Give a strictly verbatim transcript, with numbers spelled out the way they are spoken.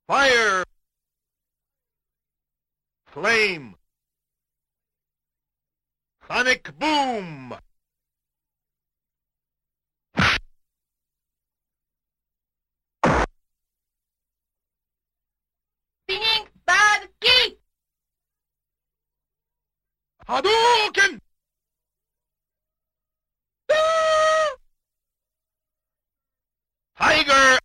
Fire! Flame! Sonic boom! Spinning bad key! Hadouken! Tiger